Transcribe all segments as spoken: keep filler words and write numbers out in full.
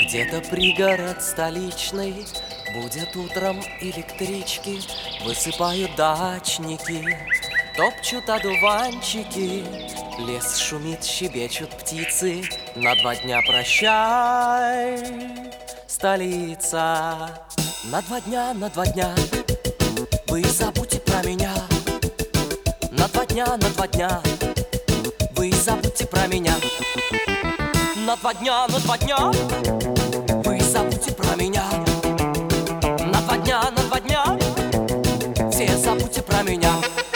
Где-то пригород столичный, будет утром электрички, высыпают дачники, топчут одуванчики, лес шумит, щебечут птицы. На два дня прощай, столица. На два дня, на два дня вы забудьте про меня. На два дня, на два дня вы забудьте про меня. На два дня, на два дня вы забудьте про меня. На два дня, на два дня все забудьте про меня.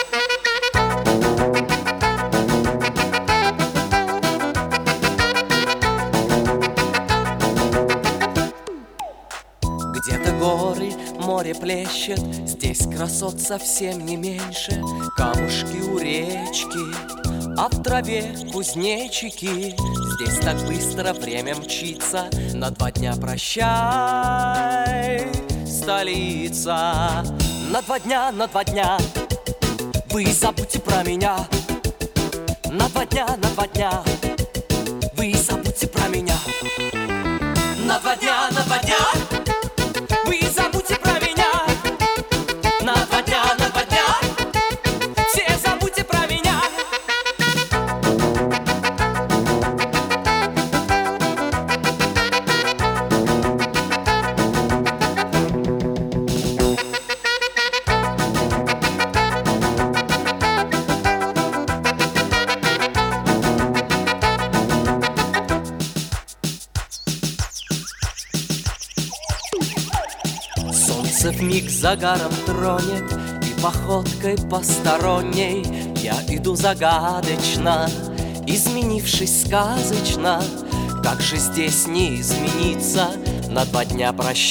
Где-то горы, море плещет, здесь красот совсем не меньше. Камушки у речки, а в траве кузнечики. Здесь так быстро время мчится. На два дня прощай, столица. На два дня, на два дня вы забудьте про меня. На два дня, на два дня вы забудьте про меня. На два дня, на два дня вы забудьте про меня. На два дня, на два дня все забудьте про меня. Солнце вмиг загаром тронет, и походкой посторонней я иду загадочно, изменившись сказочно. Как же здесь не измениться? На два дня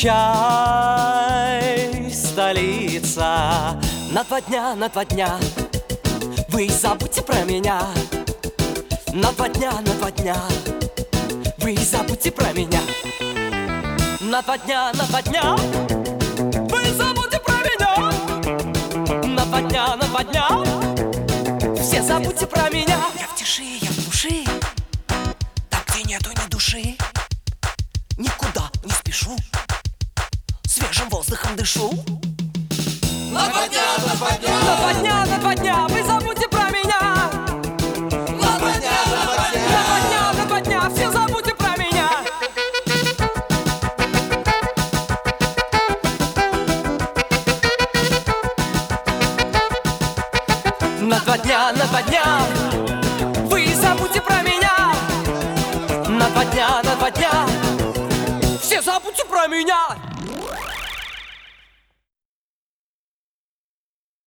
прощай, столица. На два дня, на два дня вы забудьте про меня. На два дня, на два дня вы забудьте про меня. На два дня, на два дня вы забудьте про меня. На два дня, на два дня все забудьте про меня. Я в тиши, я в души, там, где нету ни души. Никуда не спешу, свежим воздухом дышу. На два дня, на два дня, На два дня, на два дня вы забудьте про меня. на два дня, на два дня, На два дня, на два дня все забудьте про меня. На два дня, на два дня вы забудьте про меня. На два дня, на два дня все забудьте про меня.